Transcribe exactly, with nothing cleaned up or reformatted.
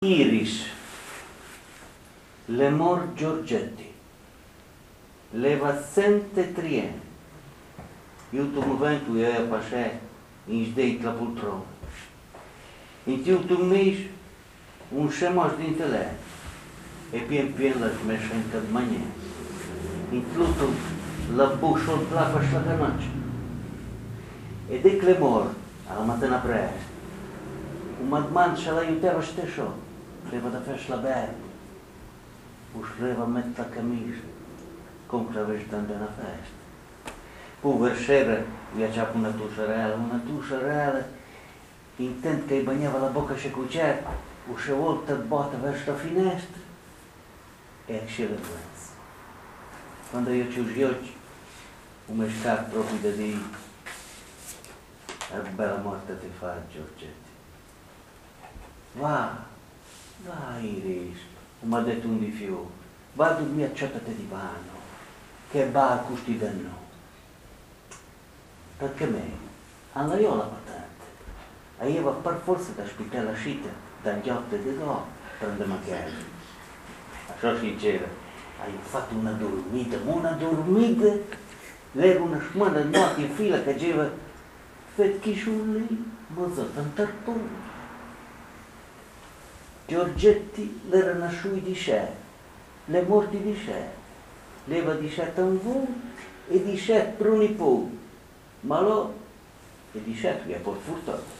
Iris, Lemor Giorgetti, Levassente Trien. Eu tu momento eu ia pașe, nici deit la poltronă. În tiu tu mici, un șemaș din tele, e pien pien la șmeșencă de manie. În plutul la bușul plapa și la canace. E de clemor, alla mattina presto, un madman ce la iuteva stesso, leva da fes la berba, usceva a mettere la camicia, come che avevi tanto una festa. Poi versera, viaggiava una tuscerella, una tuscerella, intent che bagnava la bocca e cucera, usceva volta botta verso la finestra e usciva il lenzo. Quando io ci gli occhi, un mescato proprio da dire, è bella morte ti fa, Giorgetti. Va, va Iris, mi ha detto un di più, va a dormire a ciotta di divano, che va a custi da no. Perché me, alla io la patente, aveva per forza da aspettare la scelta dagli otto di do, prendere a casa. A ciò si diceva, hai fatto una dormita, ma una dormita, era una settimana di notte in fila che diceva, fetchi su lì, mozzo tantarpone. Giorgetti l'era nasciuto di sé, le morti di sé, leva di sé tanvù e di sé prunipù, ma lo e di sé che è per fortuna.